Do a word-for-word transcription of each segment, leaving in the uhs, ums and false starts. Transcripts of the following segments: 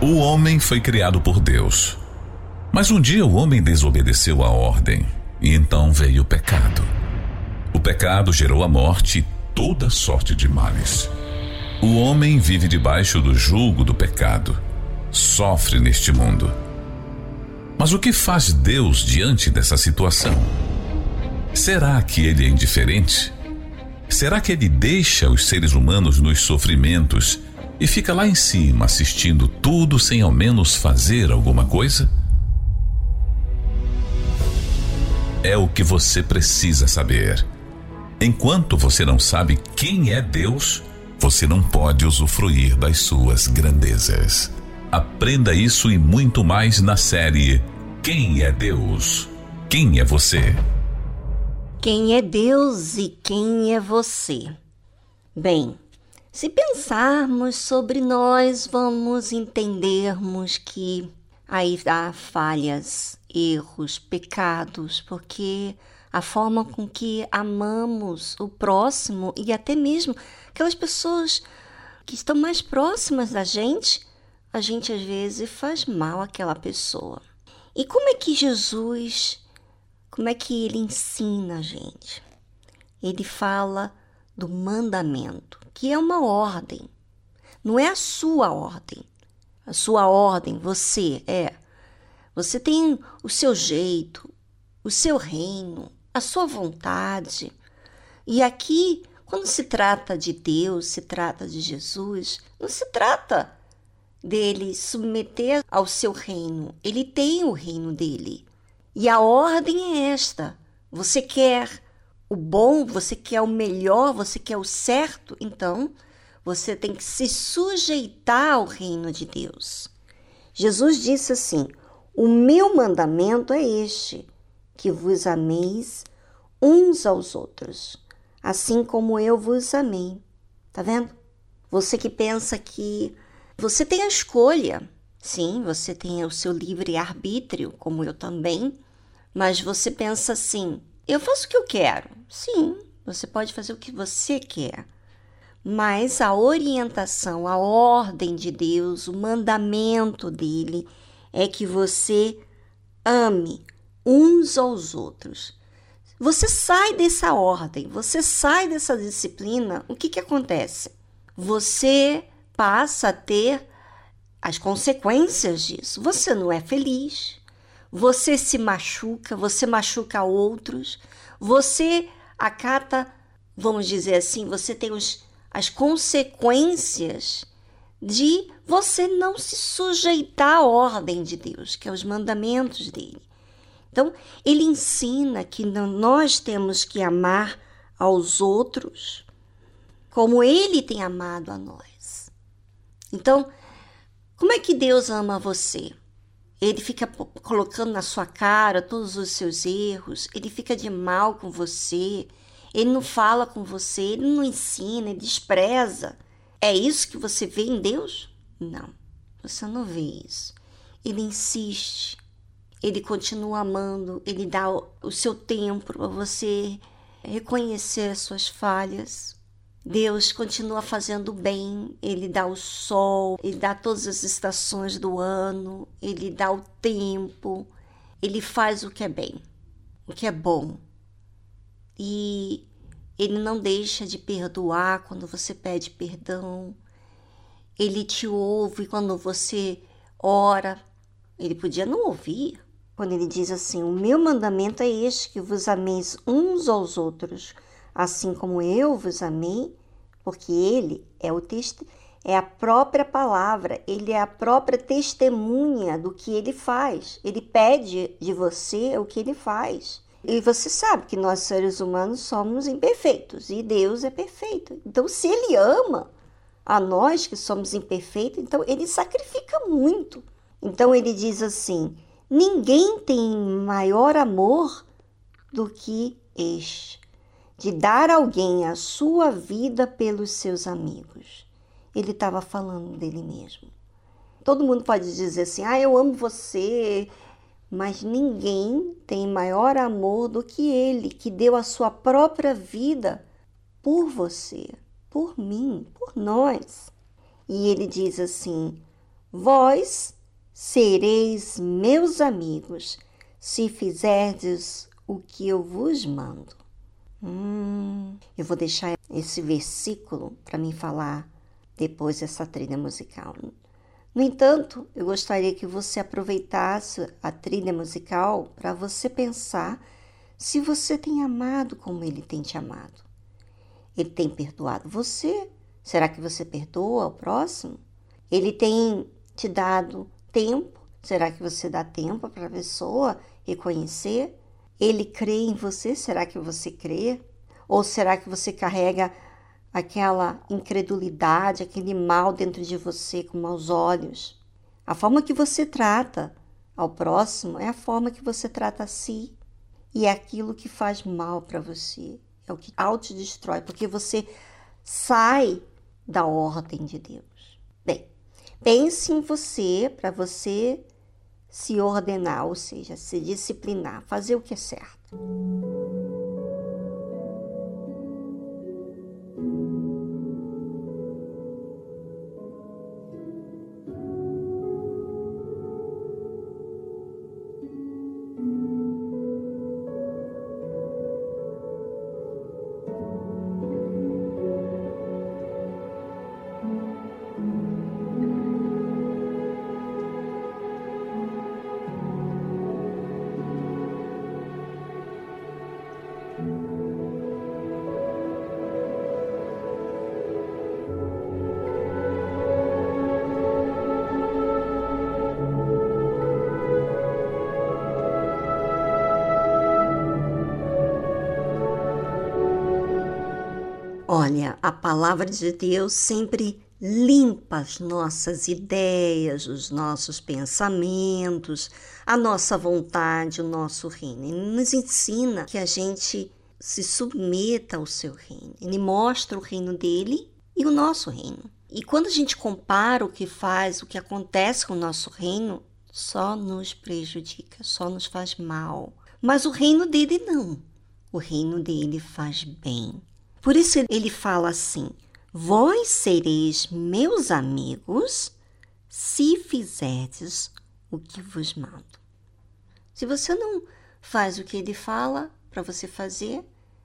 O homem foi criado por Deus, mas um dia o homem desobedeceu a ordem e então veio o pecado. O pecado gerou a morte e toda sorte de males. O homem vive debaixo do jugo do pecado, sofre neste mundo. Mas o que faz Deus diante dessa situação? Será que ele é indiferente? Será que ele deixa os seres humanos nos sofrimentos e fica lá em cima assistindo tudo sem ao menos fazer alguma coisa? É o que você precisa saber. Enquanto você não sabe quem é Deus, você não pode usufruir das suas grandezas. Aprenda isso e muito mais na série Quem é Deus? Quem é você? Quem é Deus e quem é você? Bem, se pensarmos sobre nós, vamos entendermos que aí há falhas, erros, pecados, porque a forma com que amamos o próximo e até mesmo aquelas pessoas que estão mais próximas da gente, a gente às vezes faz mal àquela pessoa. E como é que Jesus, como é que ele ensina a gente? Ele fala do mandamento, que é uma ordem. Não é a sua ordem. A sua ordem, você é. Você tem o seu jeito, o seu reino, a sua vontade. E aqui, quando se trata de Deus, se trata de Jesus, não se trata dele submeter ao seu reino. Ele tem o reino dele. E a ordem é esta. Você quer o bom, você quer o melhor, você quer o certo, então você tem que se sujeitar ao reino de Deus. Jesus disse assim: o meu mandamento é este, que vos ameis uns aos outros, assim como eu vos amei. Tá vendo? Você que pensa que você tem a escolha. Sim, você tem o seu livre-arbítrio, como eu também, mas você pensa assim: eu faço o que eu quero. Sim, você pode fazer o que você quer, mas a orientação, a ordem de Deus, o mandamento dele é que você ame uns aos outros. Você sai dessa ordem, você sai dessa disciplina, o que que acontece? Você passa a ter as consequências disso. Você não é feliz, você se machuca, você machuca outros, você acata, vamos dizer assim, você tem os, as consequências de você não se sujeitar à ordem de Deus, que é os mandamentos dele. Então, ele ensina que nós temos que amar aos outros como ele tem amado a nós. Então, como é que Deus ama você? Ele fica colocando na sua cara todos os seus erros, ele fica de mal com você, ele não fala com você, ele não ensina, ele despreza. É isso que você vê em Deus? Não, você não vê isso. Ele insiste, ele continua amando, ele dá o seu tempo para você reconhecer as suas falhas. Deus continua fazendo bem, ele dá o sol, ele dá todas as estações do ano, ele dá o tempo, ele faz o que é bem, o que é bom. E ele não deixa de perdoar quando você pede perdão, ele te ouve quando você ora. Ele podia não ouvir, quando ele diz assim: o meu mandamento é este, que vos ameis uns aos outros, assim como eu vos amei, porque ele é, o test... é a própria palavra, ele é a própria testemunha do que ele faz. Ele pede de você o que ele faz. E você sabe que nós seres humanos somos imperfeitos e Deus é perfeito. Então, se ele ama a nós que somos imperfeitos, então ele sacrifica muito. Então, ele diz assim: ninguém tem maior amor do que este, de dar a alguém a sua vida pelos seus amigos. Ele estava falando dele mesmo. Todo mundo pode dizer assim: ah, eu amo você, mas ninguém tem maior amor do que ele, que deu a sua própria vida por você, por mim, por nós. E ele diz assim: Vós sereis meus amigos, se fizerdes o que eu vos mando. Hum, eu vou deixar esse versículo para mim falar depois dessa trilha musical. No entanto, eu gostaria que você aproveitasse a trilha musical para você pensar se você tem amado como ele tem te amado. Ele tem perdoado você? Será que você perdoa ao próximo? Ele tem te dado tempo? Será que você dá tempo para a pessoa reconhecer? Ele crê em você? Será que você crê? Ou será que você carrega aquela incredulidade, aquele mal dentro de você com maus olhos? A forma que você trata ao próximo é a forma que você trata a si. E é aquilo que faz mal para você. É o que autodestrói, porque você sai da ordem de Deus. Bem, pense em você para você se ordenar, ou seja, se disciplinar, fazer o que é certo. Olha, a palavra de Deus sempre limpa as nossas ideias, os nossos pensamentos, a nossa vontade, o nosso reino. Ele nos ensina que a gente se submeta ao seu reino. Ele mostra o reino dele e o nosso reino. E quando a gente compara o que faz, o que acontece com o nosso reino, só nos prejudica, só nos faz mal. Mas o reino dele não. O reino dele faz bem. Por isso ele fala assim: vós sereis meus amigos se fizerdes o que vos mando. Se você não faz o que ele fala para você fazer,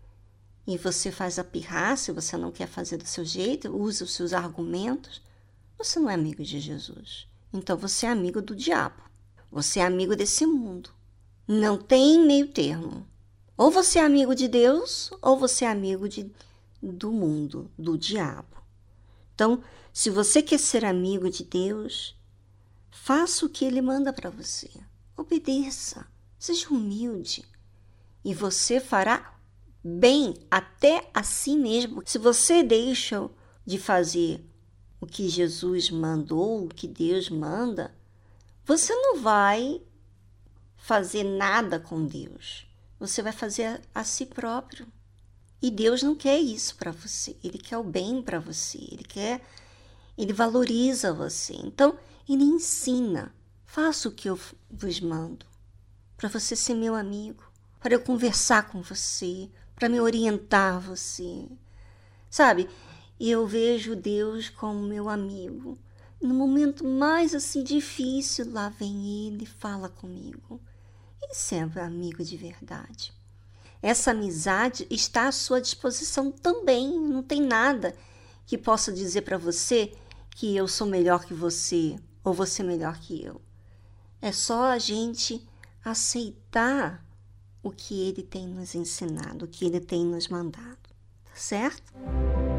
e você faz a pirraça, se você não quer fazer do seu jeito, usa os seus argumentos, você não é amigo de Jesus. Então você é amigo do diabo. Você é amigo desse mundo. Não tem meio termo. Ou você é amigo de Deus, ou você é amigo de do mundo, do diabo. Então, se você quer ser amigo de Deus, faça o que ele manda para você. Obedeça, seja humilde. E você fará bem até a si mesmo. Se você deixa de fazer o que Jesus mandou, o que Deus manda, você não vai fazer nada com Deus. Você vai fazer a, a si próprio. E Deus não quer isso para você. Ele quer o bem para você. Ele quer, ele valoriza você. Então, ele ensina. Faça o que eu vos mando. Para você ser meu amigo. Para eu conversar com você. Para me orientar você. Sabe? E eu vejo Deus como meu amigo. No momento mais assim difícil, lá vem ele e fala comigo. Isso é amigo de verdade. Essa amizade está à sua disposição também. Não tem nada que possa dizer para você que eu sou melhor que você ou você melhor que eu. É só a gente aceitar o que ele tem nos ensinado, o que ele tem nos mandado. Tá certo?